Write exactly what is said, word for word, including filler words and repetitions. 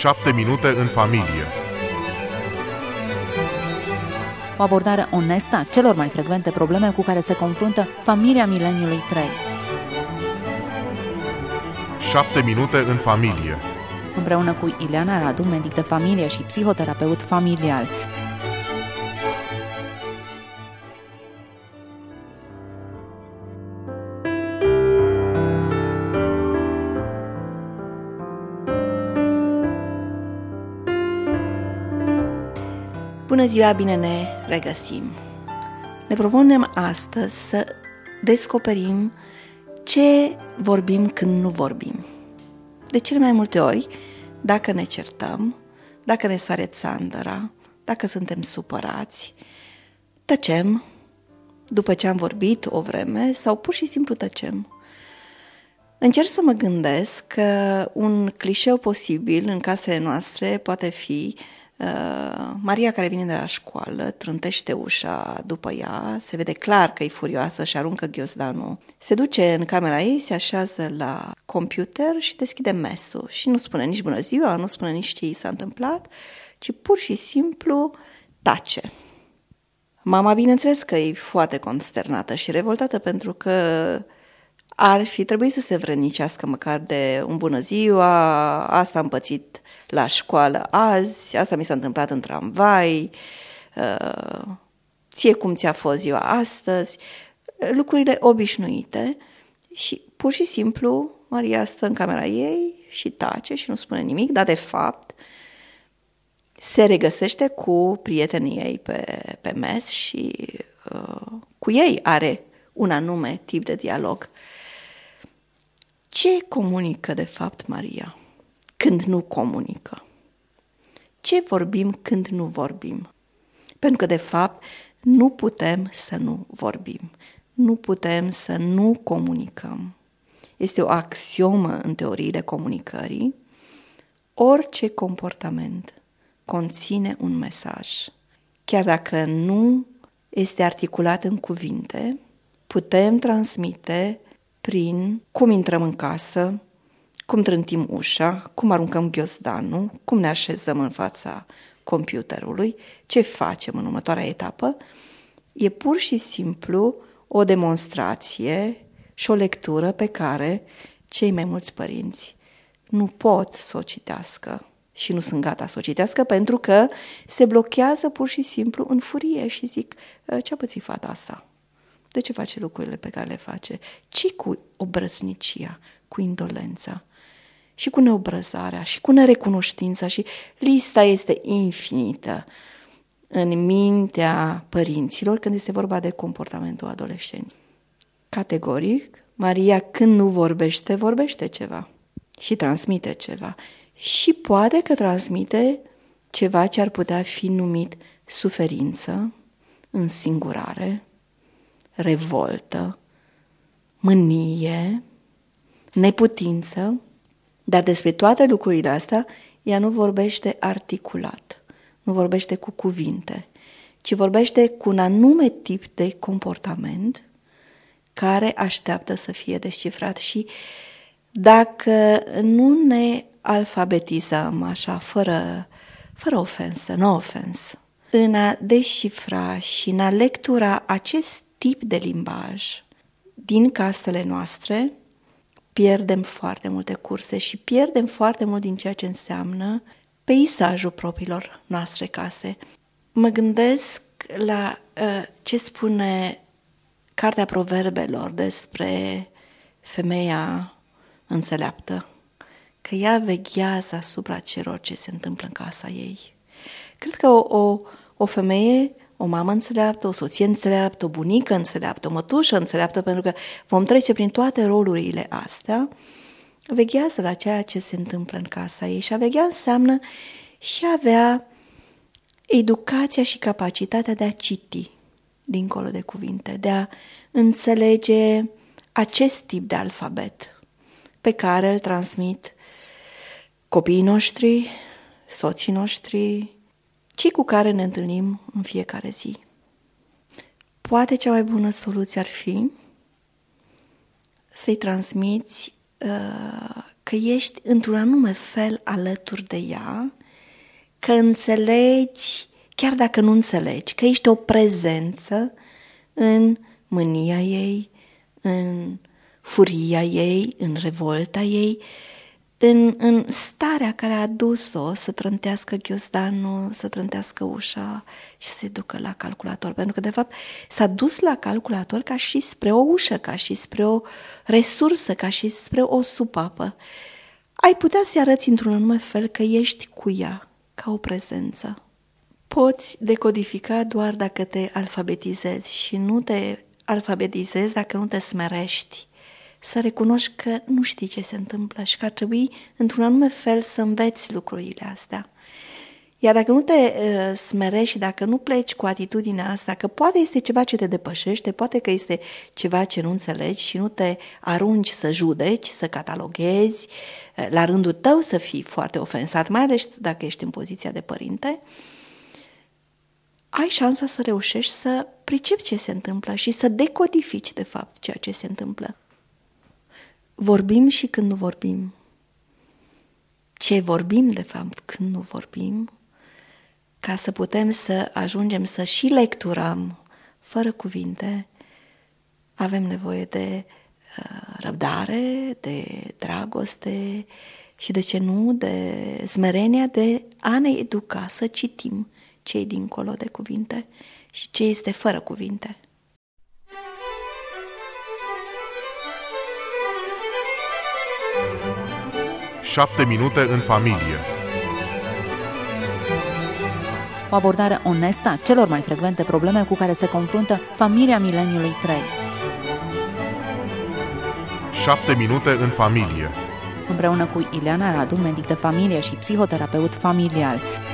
șapte minute în familie. O abordare onestă a celor mai frecvente probleme cu care se confruntă familia mileniului trei. șapte minute în familie. Împreună cu Ileana Radu, medic de familie și psihoterapeut familial. Bună ziua, bine ne regăsim! Ne propunem astăzi să descoperim ce vorbim când nu vorbim. De cele mai multe ori, dacă ne certăm, dacă ne sare țandăra, dacă suntem supărați, tăcem după ce am vorbit o vreme sau pur și simplu tăcem. Încerc să mă gândesc că un clișeu posibil în casele noastre poate fi uh, Maria care vine de la școală, trântește ușa după ea, se vede clar că e furioasă și aruncă ghiozdanul. Se duce în camera ei, se așează la computer și deschide mesul și nu spune nici bună ziua, nu spune nici ce i s-a întâmplat, ci pur și simplu tace. Mama, bineînțeles că e foarte consternată și revoltată pentru că ar fi trebuit să se vrednicească măcar de un bună ziua, asta am pățit la școală azi, asta mi s-a întâmplat în tramvai, uh, ție cum ți-a fost ziua astăzi, lucrurile obișnuite și pur și simplu Maria stă în camera ei și tace și nu spune nimic, dar de fapt se regăsește cu prietenii ei pe, pe mes și uh, cu ei are un anume tip de dialog. Ce comunică de fapt Maria când nu comunică? Ce vorbim când nu vorbim? Pentru că de fapt nu putem să nu vorbim, nu putem să nu comunicăm. Este o axiomă în teoriile comunicării. Orice comportament conține un mesaj. Chiar dacă nu este articulat în cuvinte, putem transmite prin cum intrăm în casă, cum trântim ușa, cum aruncăm ghiozdanul, cum ne așezăm în fața computerului, ce facem în următoarea etapă. E pur și simplu o demonstrație și o lectură pe care cei mai mulți părinți nu pot să o citească și nu sunt gata să o citească pentru că se blochează pur și simplu în furie și zic, ce-a pățit fata asta? De ce face lucrurile pe care le face? Ce cu obrăznicia, cu indolența și cu neobrăzarea și cu nerecunoștința și lista este infinită în mintea părinților când este vorba de comportamentul adolescenței. Categoric, Maria când nu vorbește, vorbește ceva și transmite ceva și poate că transmite ceva ce ar putea fi numit suferință, însingurare, revoltă, mânie, neputință, dar despre toate lucrurile astea ea nu vorbește articulat, nu vorbește cu cuvinte, ci vorbește cu un anume tip de comportament care așteaptă să fie descifrat și dacă nu ne alfabetizăm așa, fără, fără ofensă, no ofensă, în a descifra și în a lectura acest tip de limbaj din casele noastre, pierdem foarte multe curse și pierdem foarte mult din ceea ce înseamnă peisajul propriilor noastre case. Mă gândesc la uh, ce spune Cartea Proverbelor despre femeia înțeleaptă, că ea veghează asupra celor ce se întâmplă în casa ei. Cred că o, o, o femeie, o mamă înțeleaptă, o soție înțeleaptă, o bunică înțeleaptă, o mătușă înțeleaptă, pentru că vom trece prin toate rolurile astea, veghează la ceea ce se întâmplă în casa ei. Și a veghea înseamnă și avea educația și capacitatea de a citi dincolo de cuvinte, de a înțelege acest tip de alfabet pe care îl transmit copiii noștri, soții noștri, cei cu care ne întâlnim în fiecare zi. Poate cea mai bună soluție ar fi să-i transmiți uh, că ești într-un anume fel alături de ea, că înțelegi, chiar dacă nu înțelegi, că ești o prezență în mânia ei, în furia ei, în revolta ei, în, în starea care a adus-o să trântească ghiozdanul, să trântească ușa și să se ducă la calculator. Pentru că, de fapt, s-a dus la calculator ca și spre o ușă, ca și spre o resursă, ca și spre o supapă. Ai putea să-i arăți într-un anume fel că ești cu ea, ca o prezență. Poți decodifica doar dacă te alfabetizezi și nu te alfabetizezi dacă nu te smerești. Să recunoști că nu știi ce se întâmplă și că ar trebui într-un anume fel să înveți lucrurile astea. Iar dacă nu te uh, smerești și dacă nu pleci cu atitudinea asta, că poate este ceva ce te depășește, poate că este ceva ce nu înțelegi și nu te arunci să judeci, să cataloghezi, uh, la rândul tău să fii foarte ofensat, mai ales dacă ești în poziția de părinte, ai șansa să reușești să pricepi ce se întâmplă și să decodifici, de fapt, ceea ce se întâmplă. Vorbim și când nu vorbim. Ce vorbim, de fapt, când nu vorbim, ca să putem să ajungem să și lecturăm fără cuvinte, avem nevoie de uh, răbdare, de dragoste și, de ce nu, de smerenia de a ne educa, să citim ce e dincolo de cuvinte și ce este fără cuvinte. Șapte minute în familie. O abordare onestă a celor mai frecvente probleme cu care se confruntă familia mileniului trei. Șapte minute în familie. Împreună cu Ileana Radu, medic de familie și psihoterapeut familial.